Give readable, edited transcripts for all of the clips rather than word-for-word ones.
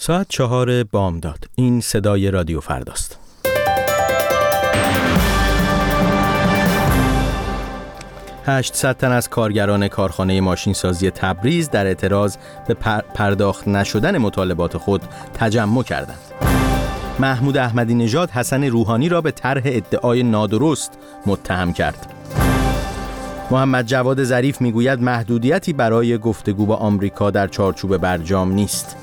ساعت 4 بامداد. این صدای رادیو فرداست. هشتصد تن از کارگران کارخانه ماشینسازی تبریز در اعتراض به پرداخت نشدن مطالبات خود تجمع کردند. محمود احمدی نژاد حسن روحانی را به طرح ادعای نادرست متهم کرد. محمد جواد ظریف میگوید محدودیتی برای گفتگو با آمریکا در چارچوب برجام نیست.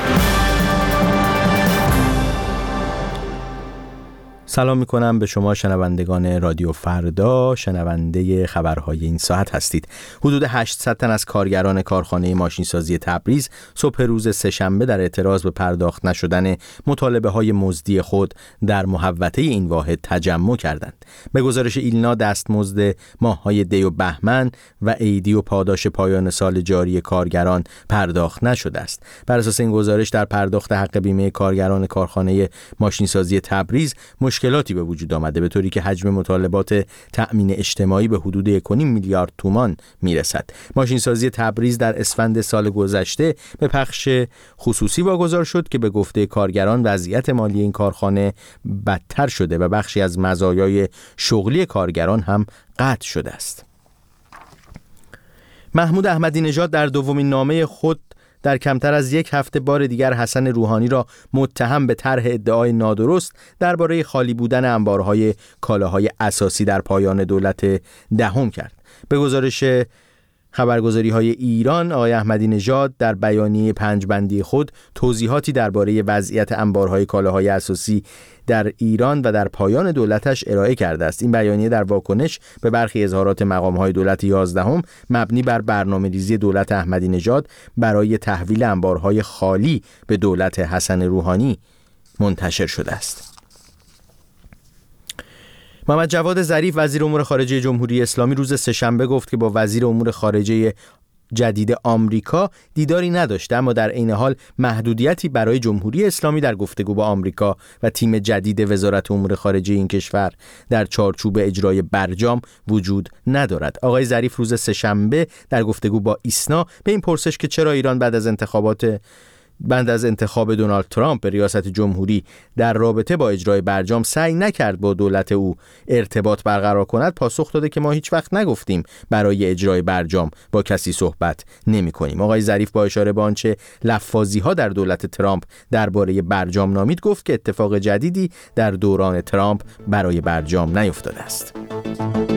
سلام میکنم به شما شنوندگان رادیو فردا، شنونده خبرهای این ساعت هستید. حدود 800 تن از کارگران کارخانه ماشینسازی تبریز صبح روز سه‌شنبه در اعتراض به پرداخت نشدن مطالبه های مزدی خود در محوطه این واحد تجمع کردند. به گزارش ایلنا دستمزد ماه‌های دی و بهمن و عیدی و پاداش پایان سال جاری کارگران پرداخت نشده است. بر اساس این گزارش در پرداخت حق بیمه کارگران کارخانه ماشینسازی تبریز مشکلاتی به وجود آمده، به طوری که حجم مطالبات تأمین اجتماعی به حدود 1.5 میلیارد تومان میرسد. ماشینسازی تبریز در اسفند سال گذشته به بخش خصوصی واگذار شد که به گفته کارگران وضعیت مالی این کارخانه بدتر شده و بخشی از مزایای شغلی کارگران هم قطع شده است. محمود احمدی نژاد در دومین نامه خود در کمتر از یک هفته بار دیگر حسن روحانی را متهم به طرح ادعای نادرست درباره خالی بودن انبارهای کالاهای اساسی در پایان دولت دهم کرد. به گزارش خبرگزاری‌های ایران، آقای احمدی نژاد در بیانیه 5 بندی خود توضیحاتی درباره وضعیت انبارهای کالاهای اساسی در ایران و در پایان دولتش ارائه کرده است. این بیانیه در واکنش به برخی اظهارات مقام‌های دولت 11 مبنی بر برنامه‌ریزی دولت احمدی نژاد برای تحویل انبارهای خالی به دولت حسن روحانی منتشر شده است. محمد جواد ظریف وزیر امور خارجه جمهوری اسلامی روز سه‌شنبه گفت که با وزیر امور خارجه جدید آمریکا دیداری نداشته، اما در عین حال محدودیتی برای جمهوری اسلامی در گفتگو با آمریکا و تیم جدید وزارت امور خارجه این کشور در چارچوب اجرای برجام وجود ندارد. آقای ظریف روز سه‌شنبه در گفتگو با ایسنا به این پرسش که چرا ایران بعد از انتخاب دونالد ترامپ به ریاست جمهوری در رابطه با اجرای برجام سعی نکرد با دولت او ارتباط برقرار کند، پاسخ داده که ما هیچ وقت نگفتیم برای اجرای برجام با کسی صحبت نمی کنیم. آقای ظریف با اشاره به آنچه لفاظی ها در دولت ترامپ درباره برجام نامید گفت که اتفاق جدیدی در دوران ترامپ برای برجام نیفتاده است.